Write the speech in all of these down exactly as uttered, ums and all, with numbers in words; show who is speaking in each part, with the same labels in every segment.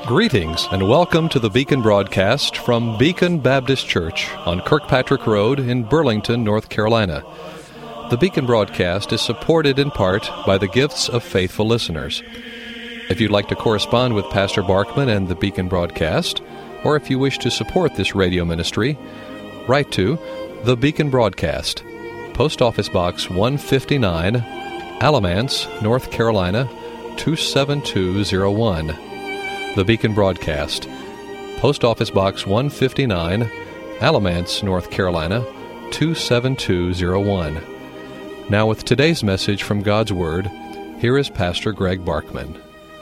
Speaker 1: Greetings and welcome to the Beacon broadcast from Beacon Baptist Church on Kirkpatrick Road in Burlington, North Carolina. The Beacon broadcast is supported in part by the gifts of faithful listeners. If you'd like to correspond with Pastor Barkman and the Beacon broadcast, or if you wish to support this radio ministry, write to The Beacon Broadcast, Post Office Box one fifty-nine, Alamance, North Carolina, two seven two zero one. The Beacon Broadcast, Post Office Box one fifty-nine, Alamance, North Carolina, two seven two zero one. Now with today's message from God's Word, here is Pastor Greg Barkman.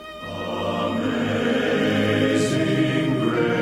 Speaker 2: Amazing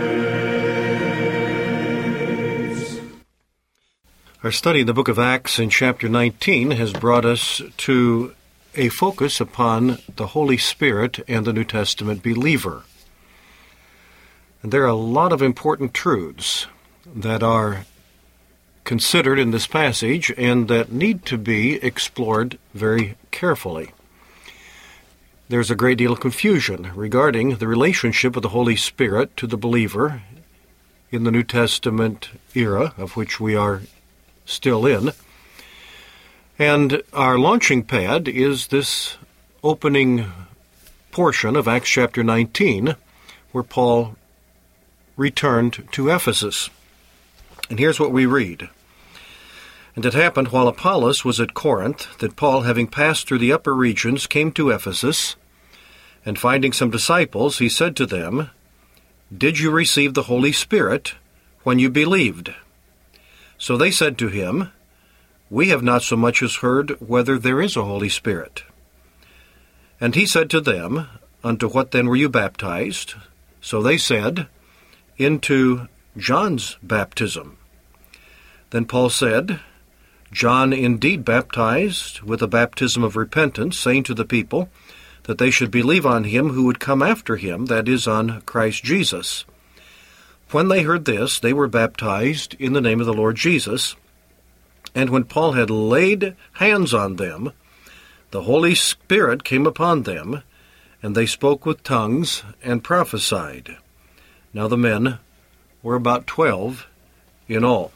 Speaker 2: Grace. Our study in the book of Acts in chapter nineteen has brought us to a focus upon the Holy Spirit and the New Testament believer. And there are a lot of important truths that are considered in this passage and that need to be explored very carefully. There's a great deal of confusion regarding the relationship of the Holy Spirit to the believer in the New Testament era, of which we are still in. And our launching pad is this opening portion of Acts chapter nineteen, where Paul returned to Ephesus. And here's what we read. And it happened while Apollos was at Corinth, that Paul, having passed through the upper regions, came to Ephesus, and finding some disciples, he said to them, Did you receive the Holy Spirit when you believed? So they said to him, We have not so much as heard whether there is a Holy Spirit. And he said to them, Unto what then were you baptized? So they said, Into John's baptism. Then Paul said, John indeed baptized with a baptism of repentance, saying to the people that they should believe on him who would come after him, that is, on Christ Jesus. When they heard this, they were baptized in the name of the Lord Jesus. And when Paul had laid hands on them, the Holy Spirit came upon them, and they spoke with tongues and prophesied. Now the men were about twelve in all.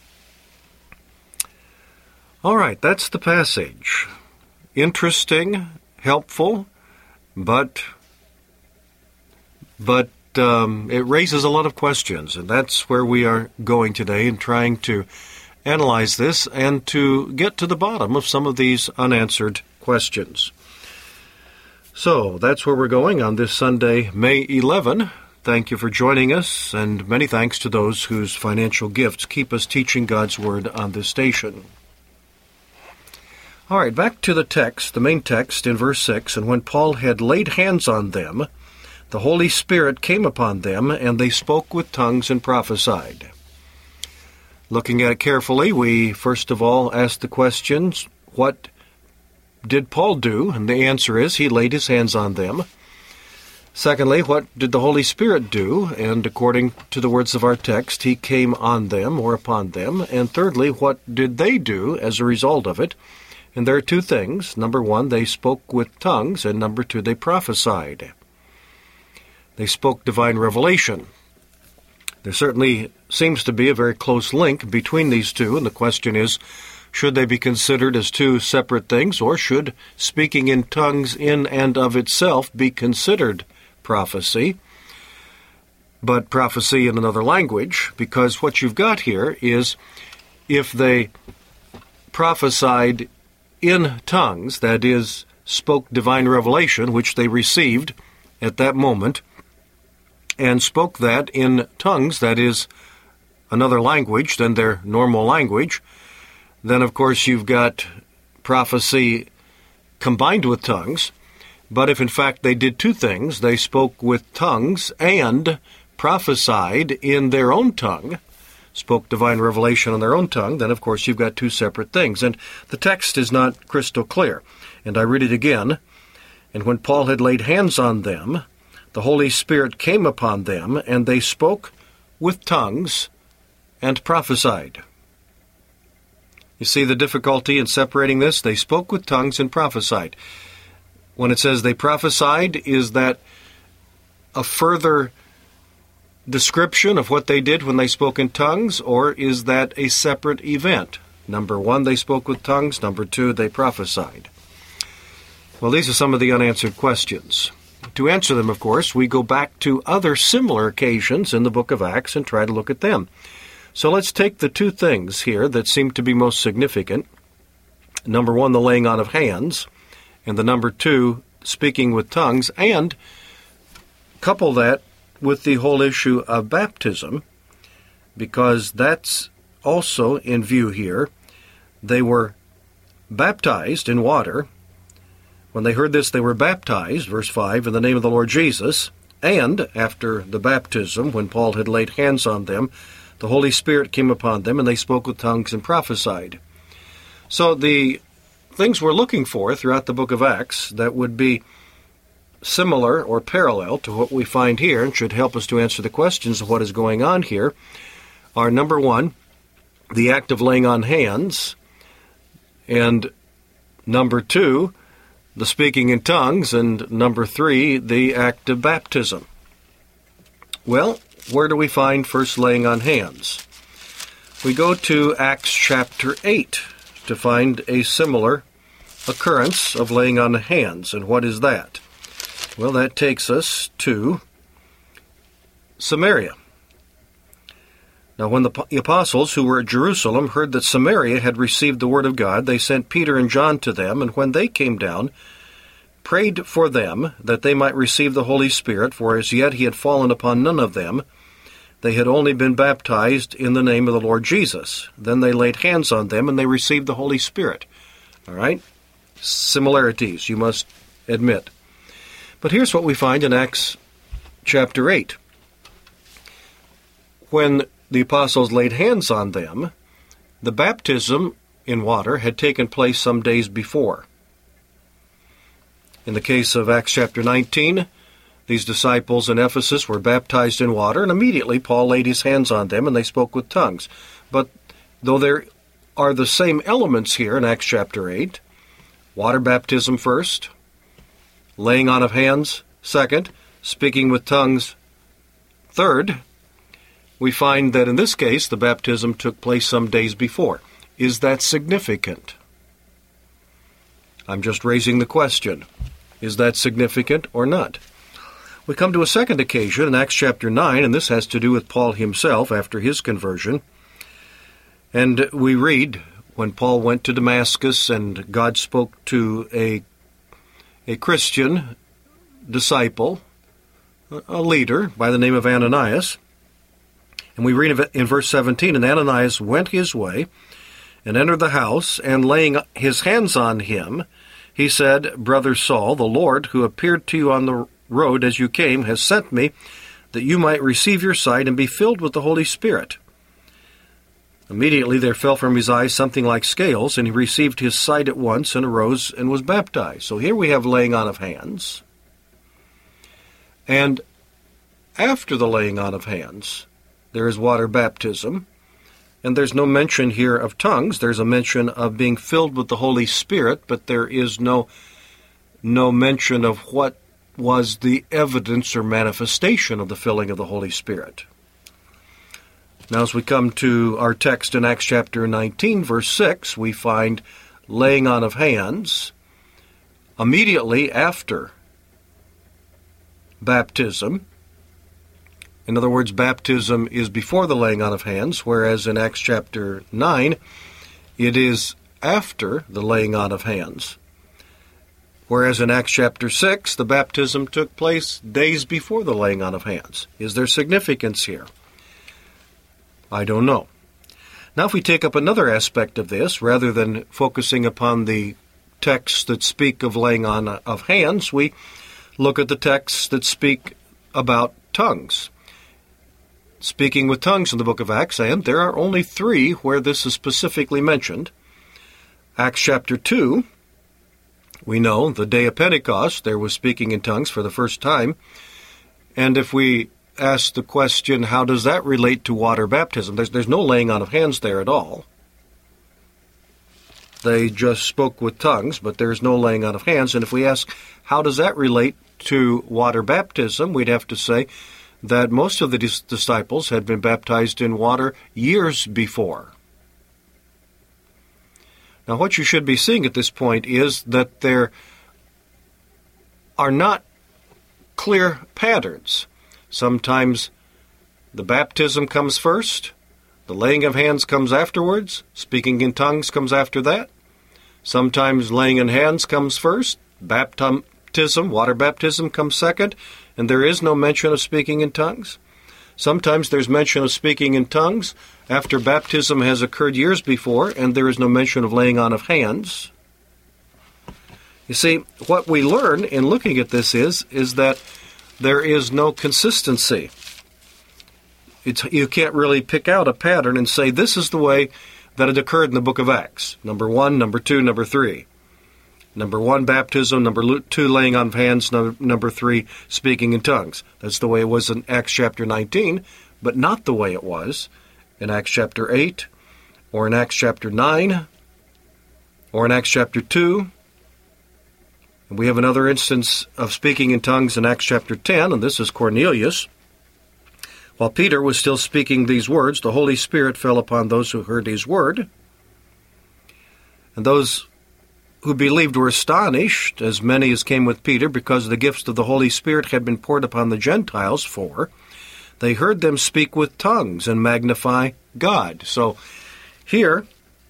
Speaker 2: All right, that's the passage. Interesting, helpful, but but um, it raises a lot of questions, and that's where we are going today in trying to analyze this and to get to the bottom of some of these unanswered questions. So that's where we're going on this Sunday, May eleventh. Thank you for joining us, and many thanks to those whose financial gifts keep us teaching God's Word on this station. All right, back to the text, the main text in verse six. And when Paul had laid hands on them, the Holy Spirit came upon them, and they spoke with tongues and prophesied. Looking at it carefully, we first of all ask the questions, what did Paul do? And the answer is, he laid his hands on them. Secondly, what did the Holy Spirit do? And according to the words of our text, he came on them or upon them. And thirdly, what did they do as a result of it? And there are two things. Number one, they spoke with tongues, and number two, they prophesied. They spoke divine revelation. There certainly seems to be a very close link between these two, and the question is, should they be considered as two separate things, or should speaking in tongues in and of itself be considered prophecy, but prophecy in another language? Because what you've got here is, if they prophesied in tongues, that is, spoke divine revelation, which they received at that moment, and spoke that in tongues, that is, another language than their normal language, then of course you've got prophecy combined with tongues. But if in fact they did two things, they spoke with tongues and prophesied in their own tongue, spoke divine revelation on their own tongue, then of course you've got two separate things. And the text is not crystal clear. And I read it again. And when Paul had laid hands on them, the Holy Spirit came upon them, and they spoke with tongues and prophesied. You see the difficulty in separating this? They spoke with tongues and prophesied. When it says they prophesied, is that a further description of what they did when they spoke in tongues, or is that a separate event? Number one, they spoke with tongues. Number two, they prophesied. Well, these are some of the unanswered questions. To answer them, of course, we go back to other similar occasions in the book of Acts and try to look at them. So let's take the two things here that seem to be most significant. Number one, the laying on of hands, and the number two, speaking with tongues, and couple that with the whole issue of baptism, because that's also in view here. They were baptized in water. When they heard this, they were baptized, verse five, in the name of the Lord Jesus. And after the baptism, when Paul had laid hands on them, the Holy Spirit came upon them, and they spoke with tongues and prophesied. So the things we're looking for throughout the book of Acts that would be similar or parallel to what we find here and should help us to answer the questions of what is going on here are, number one, the act of laying on hands, and number two, the speaking in tongues, and number three, the act of baptism. Well, where do we find first laying on hands? We go to Acts chapter eight to find a similar occurrence of laying on hands. And what is that? Well, that takes us to Samaria. Now, when the apostles who were at Jerusalem heard that Samaria had received the word of God, they sent Peter and John to them, and when they came down, prayed for them that they might receive the Holy Spirit, for as yet he had fallen upon none of them. They had only been baptized in the name of the Lord Jesus. Then they laid hands on them, and they received the Holy Spirit. All right? Similarities, you must admit. But here's what we find in Acts chapter eight. When the apostles laid hands on them, the baptism in water had taken place some days before. In the case of Acts chapter nineteen, these disciples in Ephesus were baptized in water, and immediately Paul laid his hands on them, and they spoke with tongues. But though there are the same elements here in Acts chapter eight, water baptism first, laying on of hands second, speaking with tongues third, we find that in this case the baptism took place some days before. Is that significant? I'm just raising the question. Is that significant or not? We come to a second occasion in Acts chapter nine, and this has to do with Paul himself after his conversion. And we read, when Paul went to Damascus and God spoke to a, a Christian disciple, a leader by the name of Ananias, and we read in verse seventeen, and Ananias went his way and entered the house, and laying his hands on him, he said, Brother Saul, the Lord, who appeared to you on the road as you came, has sent me, that you might receive your sight and be filled with the Holy Spirit. Immediately there fell from his eyes something like scales, and he received his sight at once, and arose and was baptized. So here we have laying on of hands. And after the laying on of hands, there is water baptism. And there's no mention here of tongues. There's a mention of being filled with the Holy Spirit, but there is no, no mention of what was the evidence or manifestation of the filling of the Holy Spirit. Now, as we come to our text in Acts chapter nineteen, verse six, we find laying on of hands immediately after baptism. In other words, baptism is before the laying on of hands, whereas in Acts chapter nine, it is after the laying on of hands. Whereas in Acts chapter six, the baptism took place days before the laying on of hands. Is there significance here? I don't know. Now, if we take up another aspect of this, rather than focusing upon the texts that speak of laying on of hands, we look at the texts that speak about tongues. Speaking with tongues in the book of Acts, and there are only three where this is specifically mentioned. Acts chapter two, we know the day of Pentecost, there was speaking in tongues for the first time. And if we ask the question, how does that relate to water baptism? There's, there's no laying on of hands there at all. They just spoke with tongues, but there's no laying on of hands. And if we ask, how does that relate to water baptism, we'd have to say that most of the dis- disciples had been baptized in water years before. Now, what you should be seeing at this point is that there are not clear patterns. Sometimes the baptism comes first, the laying of hands comes afterwards, speaking in tongues comes after that. Sometimes laying in hands comes first, baptism, water baptism comes second, and there is no mention of speaking in tongues. Sometimes there's mention of speaking in tongues after baptism has occurred years before, and there is no mention of laying on of hands. You see, what we learn in looking at this is, is that there is no consistency. It's, you can't really pick out a pattern and say, this is the way that it occurred in the book of Acts. Number one, number two, number three. Number one, baptism. Number two, laying on of hands. Number, number three, speaking in tongues. That's the way it was in Acts chapter nineteen, but not the way it was in Acts chapter eight, or in Acts chapter nine, or in Acts chapter two. And we have another instance of speaking in tongues in Acts chapter ten, and this is Cornelius. While Peter was still speaking these words, the Holy Spirit fell upon those who heard his word. And those who believed were astonished, as many as came with Peter, because the gifts of the Holy Spirit had been poured upon the Gentiles, for they heard them speak with tongues and magnify God. So here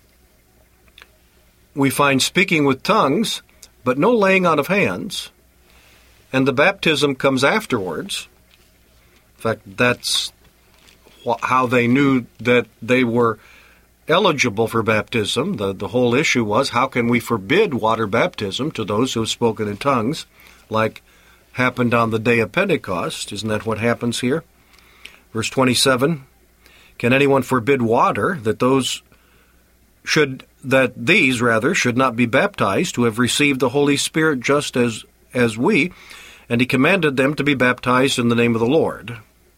Speaker 2: we find speaking with tongues, but no laying on of hands, and the baptism comes afterwards. In fact, that's wh- how they knew that they were eligible for baptism. The, the whole issue was, how can we forbid water baptism to those who have spoken in tongues, like happened on the day of Pentecost? Isn't that what happens here? Verse twenty-seven, can anyone forbid water that those should, that these, rather, should not be baptized who have received the Holy Spirit just as, as we? And he commanded them to be baptized in the name of the Lord.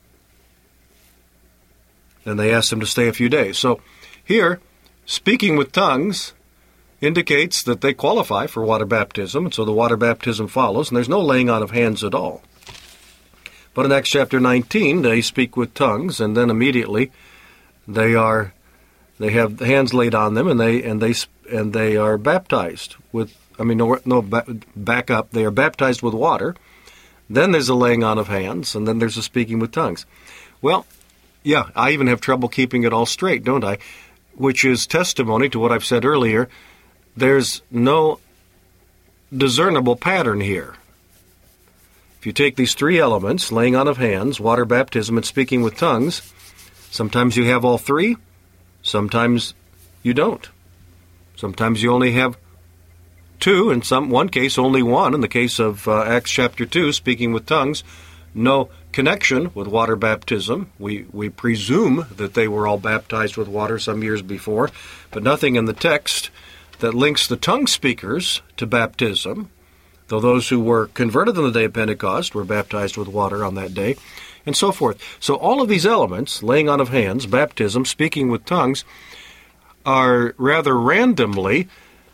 Speaker 2: And they asked him to stay a few days. So here, speaking with tongues indicates that they qualify for water baptism, and so the water baptism follows, and there's no laying on of hands at all. But in Acts chapter nineteen, they speak with tongues, and then immediately they are they have hands laid on them, and they and they and they are baptized with. I mean, no, no back up. They are baptized with water. Then there's a laying on of hands, and then there's a speaking with tongues. Well, yeah, I even have trouble keeping it all straight, don't I? Which is testimony to what I've said earlier. There's no discernible pattern here. If you take these three elements, laying on of hands, water baptism, and speaking with tongues, sometimes you have all three, sometimes you don't. Sometimes you only have two, in some one case only one. In the case of uh, Acts chapter two, speaking with tongues, no connection with water baptism. We we presume that they were all baptized with water some years before, but nothing in the text that links the tongue speakers to baptism, though those who were converted on the day of Pentecost were baptized with water on that day, and so forth. So all of these elements, laying on of hands, baptism, speaking with tongues, are rather randomly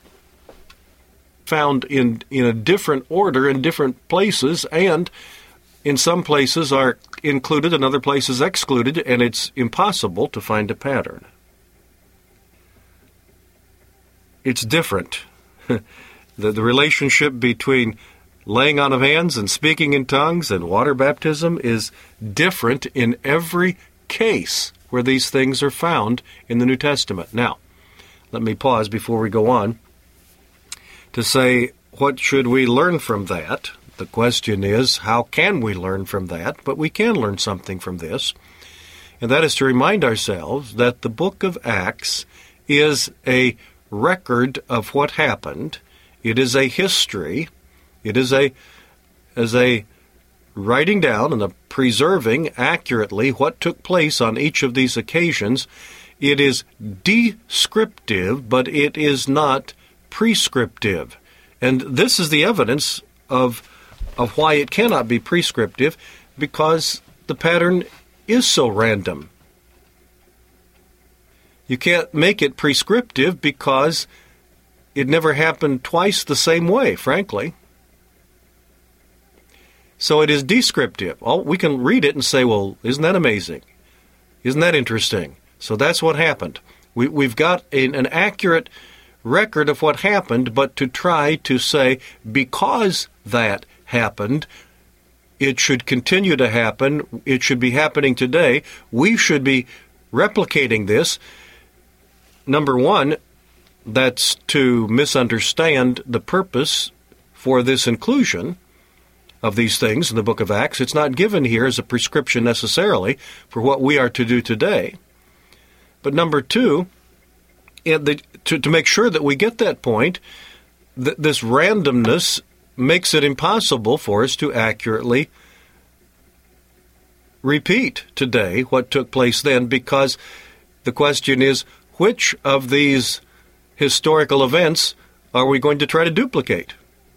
Speaker 2: found in, in a different order in different places, and in some places are included and other places excluded, and it's impossible to find a pattern. It's different. The, the relationship between laying on of hands and speaking in tongues and water baptism is different in every case where these things are found in the New Testament. Now, let me pause before we go on to say, what should we learn from that? The question is, how can we learn from that? But we can learn something from this, and that is to remind ourselves that the book of Acts is a record of what happened. It is a history. It is a as a writing down and a preserving accurately what took place on each of these occasions. It is descriptive, but it is not prescriptive. And this is the evidence of of why it cannot be prescriptive, because the pattern is so random. You can't make it prescriptive because it never happened twice the same way, frankly. So it is descriptive. Oh, we can read it and say, well, isn't that amazing? Isn't that interesting? So that's what happened. We, we've got an, an accurate record of what happened, but to try to say, because that happened, it should continue to happen, it should be happening today, we should be replicating this. Number one, that's to misunderstand the purpose for this inclusion of these things in the book of Acts. It's not given here as a prescription necessarily for what we are to do today. But number two, the, to, to make sure that we get that point, th- this randomness makes it impossible for us to accurately repeat today what took place then, because the question is, which of these historical events are we going to try to duplicate?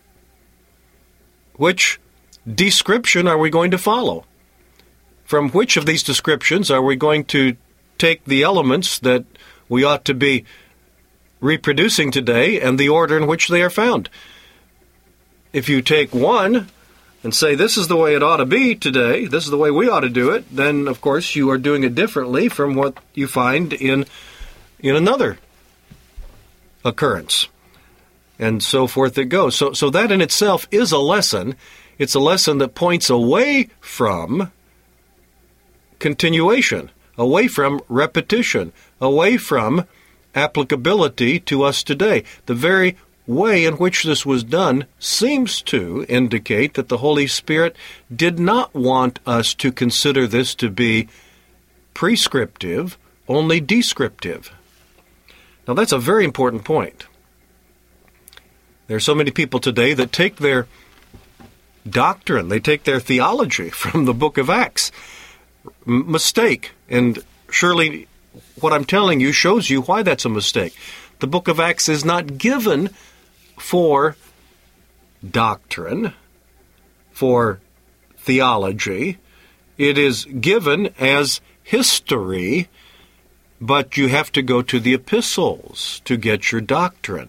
Speaker 2: Which description are we going to follow? From which of these descriptions are we going to take the elements that we ought to be reproducing today and the order in which they are found? If you take one and say, this is the way it ought to be today, this is the way we ought to do it, then, of course, you are doing it differently from what you find in, in another occurrence. And so forth it goes. So, so that in itself is a lesson. It's a lesson that points away from continuation, away from repetition, away from applicability to us today. The very way in which this was done seems to indicate that the Holy Spirit did not want us to consider this to be prescriptive, only descriptive. Now that's a very important point. There are so many people today that take their doctrine, they take their theology from the book of Acts. M- mistake. And surely what I'm telling you shows you why that's a mistake. The book of Acts is not given for doctrine, for theology. It is given as history, but you have to go to the epistles to get your doctrine.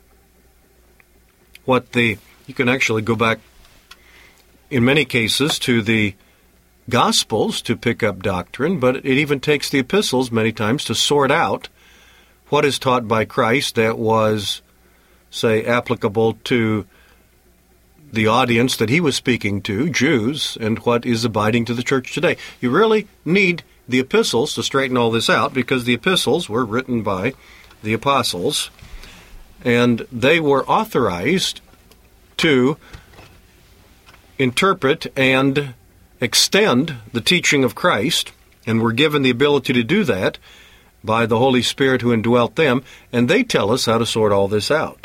Speaker 2: What the you can actually go back in many cases to the Gospels to pick up doctrine, but it even takes the epistles many times to sort out what is taught by Christ that was, say, applicable to the audience that he was speaking to, Jews, and what is abiding to the church today. You really need the epistles to straighten all this out, because the epistles were written by the apostles, and they were authorized to interpret and extend the teaching of Christ, and were given the ability to do that by the Holy Spirit who indwelt them, and they tell us how to sort all this out.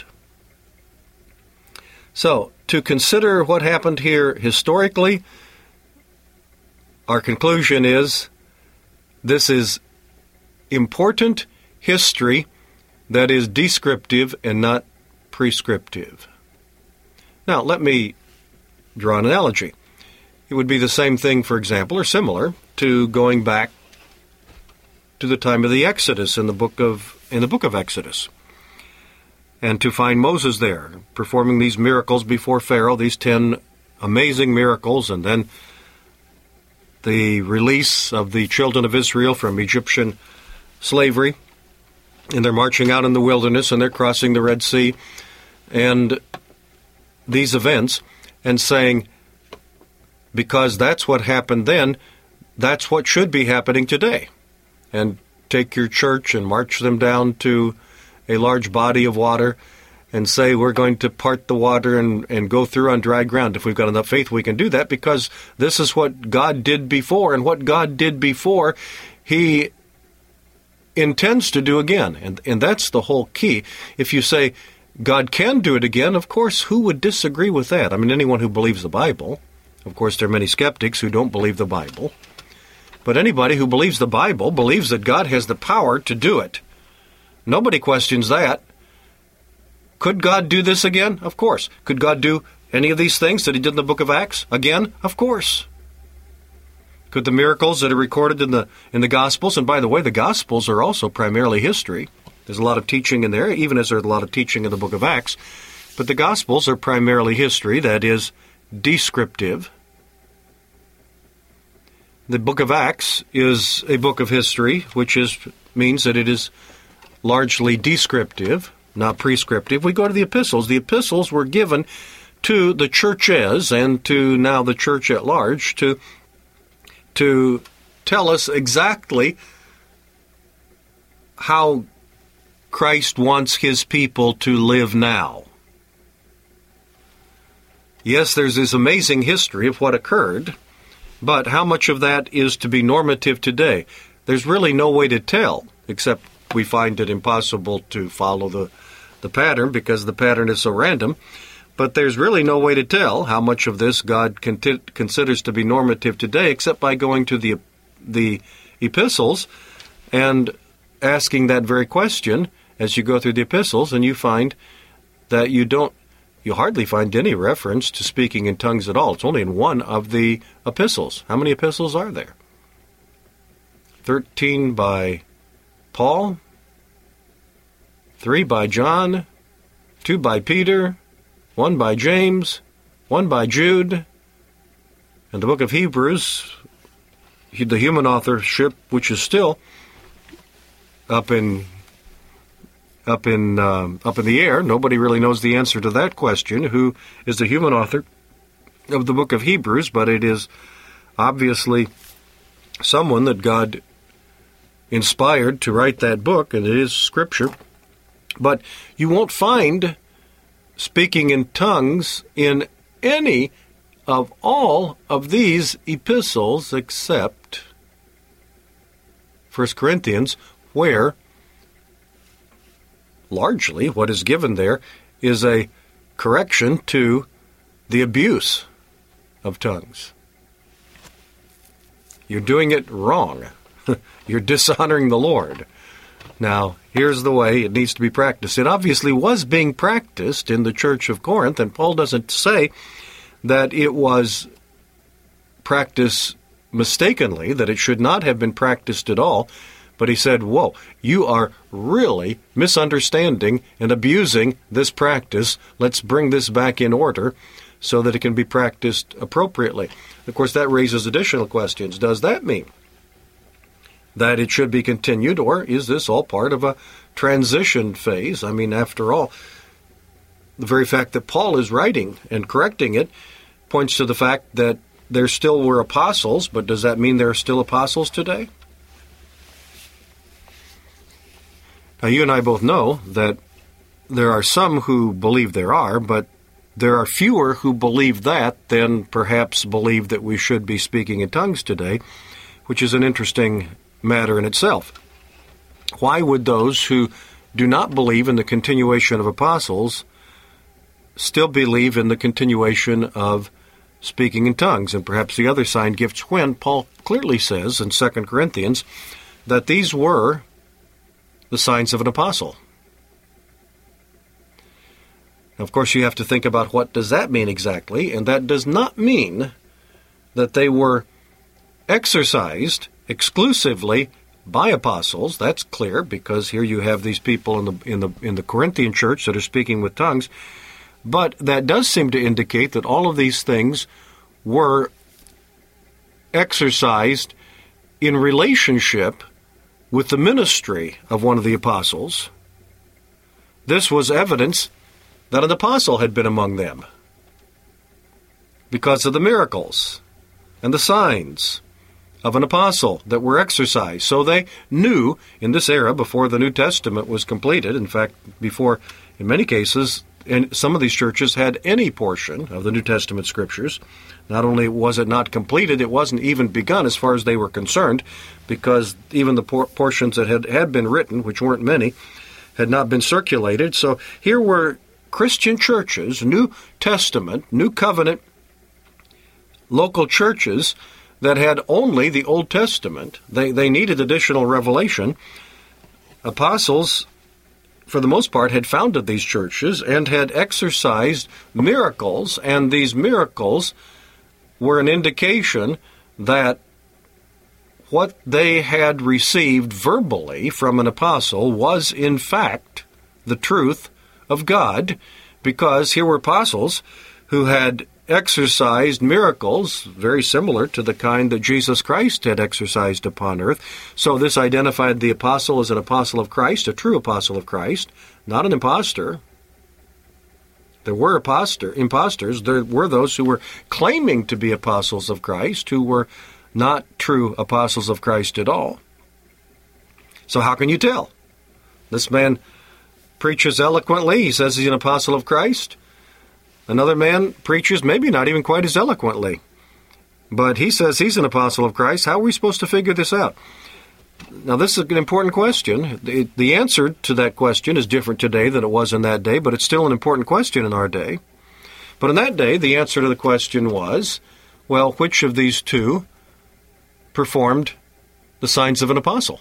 Speaker 2: So, to consider what happened here historically, our conclusion is this is important history that is descriptive and not prescriptive. Now, let me draw an analogy. It would be the same thing, for example, or similar, to going back to the time of the Exodus in the book of in the book of Exodus, and to find Moses there performing these miracles before Pharaoh, these ten amazing miracles, and then the release of the children of Israel from Egyptian slavery, and they're marching out in the wilderness, and they're crossing the Red Sea, and these events, and saying, because that's what happened then, that's what should be happening today. And take your church and march them down to a large body of water and say, we're going to part the water and, and go through on dry ground. If we've got enough faith, we can do that, because this is what God did before, and what God did before, He intends to do again. And, and that's the whole key. If you say, God can do it again, of course, who would disagree with that? I mean, anyone who believes the Bible. Of course, there are many skeptics who don't believe the Bible. But anybody who believes the Bible believes that God has the power to do it. Nobody questions that. Could God do this again? Of course. Could God do any of these things that He did in the book of Acts again? Of course. Could the miracles that are recorded in the in the Gospels, and by the way, the Gospels are also primarily history. There's a lot of teaching in there, even as there's a lot of teaching in the book of Acts. But the Gospels are primarily history, that is, descriptive. The book of Acts is a book of history, which is means that it is largely descriptive, not prescriptive. We go to the epistles. The epistles were given to the churches and to now the church at large to, to tell us exactly how Christ wants his people to live now. Yes, there's this amazing history of what occurred, but how much of that is to be normative today? There's really no way to tell, except we find it impossible to follow the, the pattern because the pattern is so random. But there's really no way to tell how much of this God con- considers to be normative today, except by going to the the epistles and asking that very question as you go through the epistles, and you find that you don't, you hardly find any reference to speaking in tongues at all. It's only in one of the epistles. How many epistles are there? Thirteen by Paul, three by John, two by Peter, one by James, one by Jude, and the book of Hebrews, the human authorship, which is still up in up in um, up in the air. Nobody really knows the answer to that question: who is the human author of the book of Hebrews? But it is obviously someone that God inspired to write that book, and it is Scripture. But you won't find speaking in tongues in any of all of these epistles except First Corinthians, where largely what is given there is a correction to the abuse of tongues. You're doing it wrong. You're dishonoring the Lord. Now, here's the way it needs to be practiced. It obviously was being practiced in the church of Corinth, and Paul doesn't say that it was practiced mistakenly, that it should not have been practiced at all, but he said, whoa, you are really misunderstanding and abusing this practice. Let's bring this back in order so that it can be practiced appropriately. Of course, that raises additional questions. Does that mean that it should be continued, or is this all part of a transition phase? I mean, after all, the very fact that Paul is writing and correcting it points to the fact that there still were apostles, but does that mean there are still apostles today? Now, you and I both know that there are some who believe there are, but there are fewer who believe that than perhaps believe that we should be speaking in tongues today, which is an interesting matter in itself. Why would those who do not believe in the continuation of apostles still believe in the continuation of speaking in tongues and perhaps the other sign gifts, when Paul clearly says in Second Corinthians that these were the signs of an apostle? Now, of course, you have to think about what does that mean exactly, and that does not mean that they were exercised exclusively by apostles. That's clear, because here you have these people in the in the in the Corinthian church that are speaking with tongues. But that does seem to indicate that all of these things were exercised in relationship with the ministry of one of the apostles. This was evidence that an apostle had been among them because of the miracles and the signs of an apostle that were exercised. So they knew in this era, before the New Testament was completed, in fact, before, in many cases, and some of these churches had any portion of the New Testament scriptures. Not only was it not completed, it wasn't even begun as far as they were concerned, because even the por- portions that had, had been written, which weren't many, had not been circulated. So here were Christian churches, New Testament, New Covenant, local churches that had only the Old Testament. They, they needed additional revelation. Apostles, for the most part, had founded these churches and had exercised miracles, and these miracles were an indication that what they had received verbally from an apostle was, in fact, the truth of God, because here were apostles who had exercised miracles very similar to the kind that Jesus Christ had exercised upon earth. So this identified the apostle as an apostle of Christ, a true apostle of Christ, not an impostor. There were impostor, impostors. There were those who were claiming to be apostles of Christ who were not true apostles of Christ at all. So how can you tell? This man preaches eloquently. He says he's an apostle of Christ. Another man preaches maybe not even quite as eloquently, but he says he's an apostle of Christ. How are we supposed to figure this out? Now, this is an important question. The, the answer to that question is different today than it was in that day, but it's still an important question in our day. But in that day, the answer to the question was, well, which of these two performed the signs of an apostle?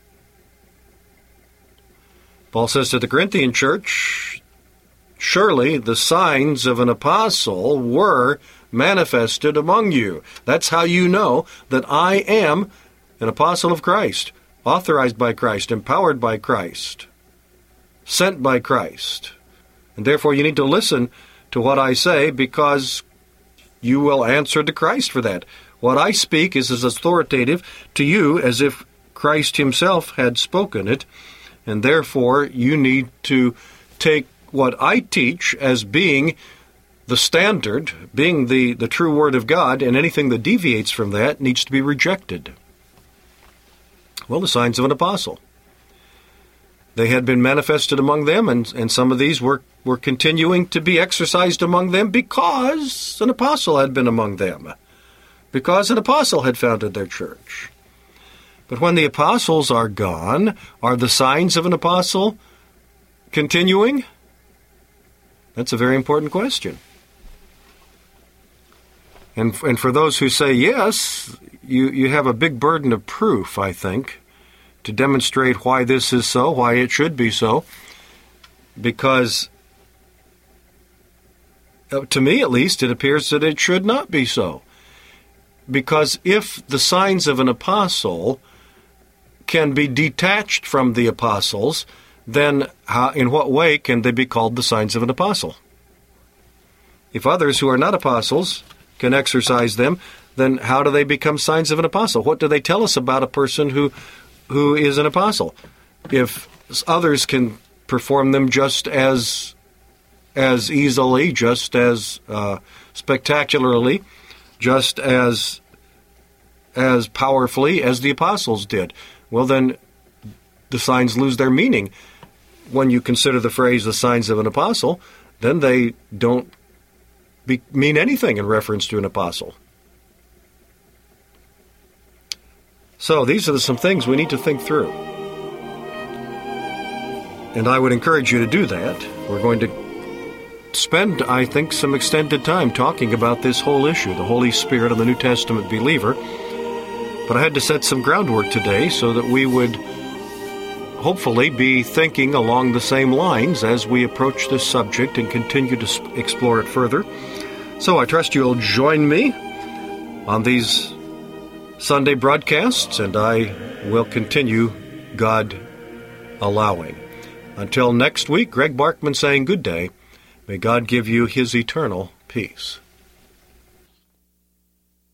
Speaker 2: Paul says to the Corinthian church, surely the signs of an apostle were manifested among you. That's how you know that I am an apostle of Christ, authorized by Christ, empowered by Christ, sent by Christ. And therefore you need to listen to what I say because you will answer to Christ for that. What I speak is as authoritative to you as if Christ himself had spoken it, and therefore you need to take what I teach as being the standard, being the, the true Word of God, and anything that deviates from that needs to be rejected. Well, the signs of an apostle. They had been manifested among them, and, and some of these were, were continuing to be exercised among them because an apostle had been among them, because an apostle had founded their church. But when the apostles are gone, are the signs of an apostle continuing? That's a very important question. And, and for those who say yes, you, you have a big burden of proof, I think, to demonstrate why this is so, why it should be so. Because, to me at least, it appears that it should not be so. Because if the signs of an apostle can be detached from the apostles, then how, in what way can they be called the signs of an apostle? If others who are not apostles can exercise them, then how do they become signs of an apostle? What do they tell us about a person who who is an apostle? If others can perform them just as as easily, just as uh, spectacularly, just as as powerfully as the apostles did, well then the signs lose their meaning. When you consider the phrase the signs of an apostle, then they don't be, mean anything in reference to an apostle. So these are some things we need to think through. And I would encourage you to do that. We're going to spend, I think, some extended time talking about this whole issue, the Holy Spirit of the New Testament believer. But I had to set some groundwork today so that we would hopefully be thinking along the same lines as we approach this subject and continue to explore it further. So I trust you'll join me on these Sunday broadcasts, and I will continue, God allowing. Until next week, Greg Barkman saying good day. May God give you His eternal peace.